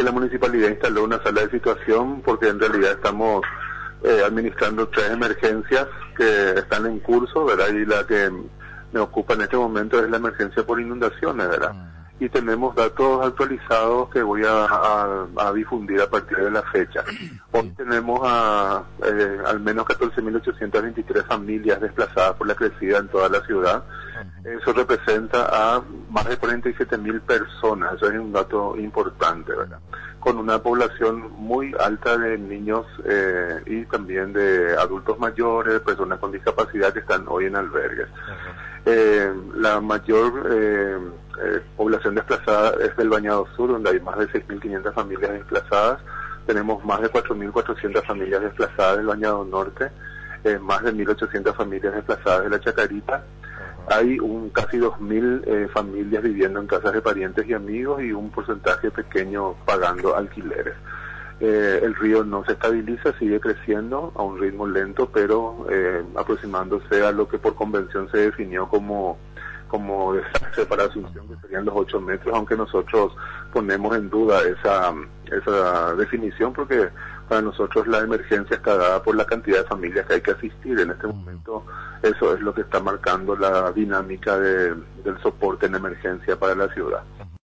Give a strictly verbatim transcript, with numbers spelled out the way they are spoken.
la municipalidad instaló una sala de situación porque en realidad estamos eh, administrando tres emergencias que están en curso, ¿verdad? Y la que me ocupa en este momento es la emergencia por inundaciones, ¿verdad? Y tenemos datos actualizados que voy a, a, a difundir a partir de la fecha. Hoy tenemos a eh, al menos catorce mil ochocientas veintitrés familias desplazadas por la crecida en toda la ciudad. Eso representa a más de cuarenta y siete mil personas, eso es un dato importante, ¿verdad? Con una población muy alta de niños eh, y también de adultos mayores, personas con discapacidad que están hoy en albergues. Eh, la mayor eh, eh, población desplazada es del Bañado Sur, donde hay más de seis mil quinientas familias desplazadas. Tenemos más de cuatro mil cuatrocientas familias desplazadas del Bañado Norte, eh, más de mil ochocientas familias desplazadas de la Chacarita. Hay un casi dos mil eh, familias viviendo en casas de parientes y amigos y un porcentaje pequeño pagando alquileres. Eh, el río no se estabiliza, sigue creciendo a un ritmo lento, pero eh, aproximándose a lo que por convención se definió como como desastre para Asunción, que serían los ocho metros, aunque nosotros ponemos en duda esa esa definición, porque para nosotros la emergencia está dada por la cantidad de familias que hay que asistir. En este momento eso es lo que está marcando la dinámica de, del soporte en emergencia para la ciudad.